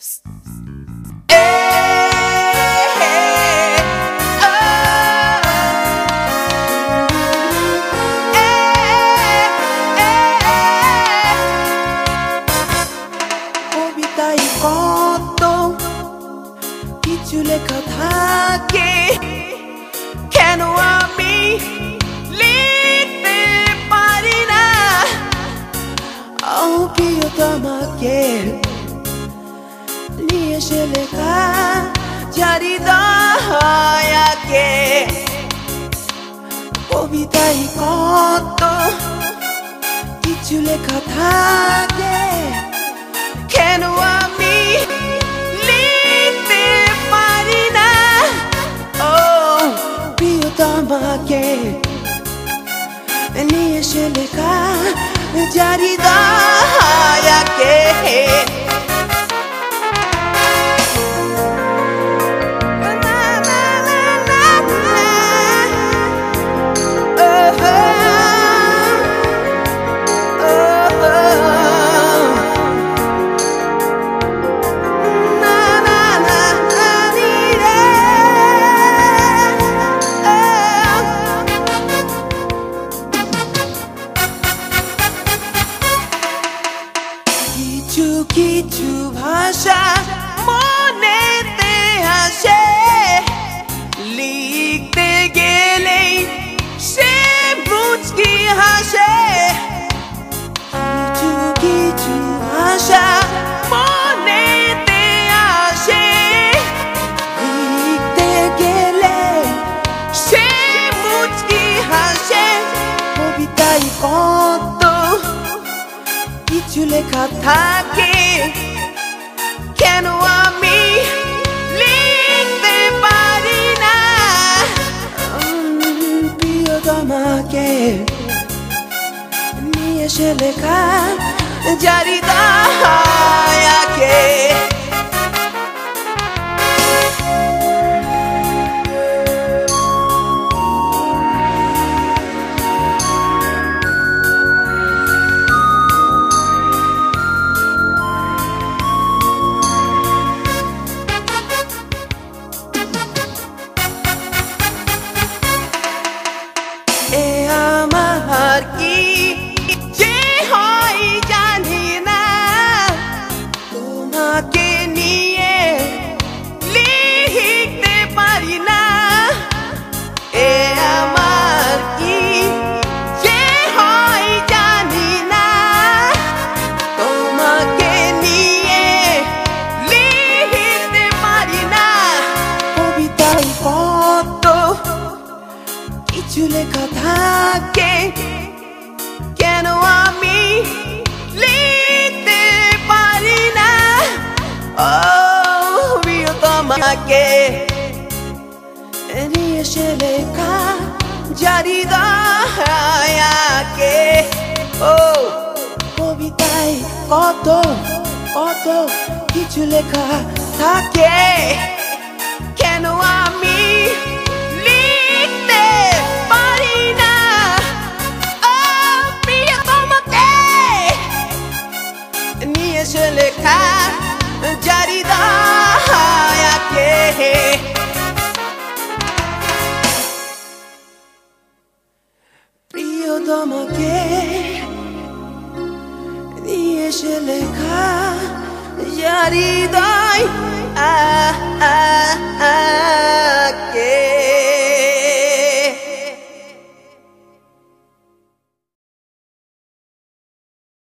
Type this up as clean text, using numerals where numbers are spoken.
কবিতায় কত কিছু লেখা থাকে, কেন আমি লিখতে পারি না? প্রিয়তমাকে নিয়ে সে লেখা জারি দয়াকে। কবিতায় কত কিছু লেখা থাকে, কেন আমি লিখতে পারি না? ও প্রিয়তমাকে নিয়ে সে লেখা জারি দয়াকে। কিছু কিছু ভাষা মনেতে আসে, লিখতে গেলেই সে মুচকি হাসে। কিছু কিছু ভাষা মনেতে আসে, লিখতে গেলে সে মুচকি হাসে। কবিতায় কত কিছু লেখা থাকে, কেন আমি লিখতে পারি না? প্রিয়তমাকে নিয়ে সে লেখা জারি দয়াকে। আমার কি যে হয় জানি না, তোমাকে নিয়ে লিখতে পারি না। এ আমার কি যে হয় জানি না, তোমাকে নিয়ে লিখতে পারি না। কবিতায় কত কিছু লেখা থাকে, কেন আমি লিখতে পারি না? ও প্রিয়তমাকে নিয়ে সে লেখা জারি দয়াকে। ও কবিতায় কত কত কিছু লেখা থাকে, কেন আমি লিখতে পারি না? ও প্রিয়তমাকে নিয়ে সে লেখা জারি দয়াকে। প্রিয়তমাকে নিয়ে সে লেখা জারি দয়াকে।